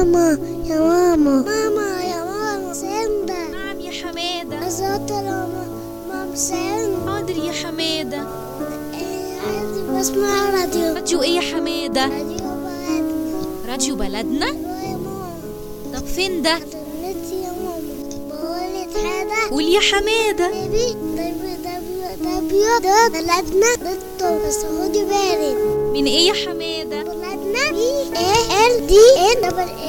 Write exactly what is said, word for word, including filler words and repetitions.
ماما يا ماما ماما يا ماما سندا. نعم يا حمادة. أزات لما ماما سندا. حاضر يا حمادة. إيه عايزة بسمع راديو. راديو ايه يا حمادة؟ راديو بلدنا. راديو بلدنا؟ يا ماما. طب فين ده؟ نتي يا ماما. بقولك حاجة. قول يا حمادة. بيبي دبيو دبيو دبيو ده بلدنا ضده بس خدي بالك. من ايه يا حمادة؟ بلدنا بي ايه ال دي ان دبل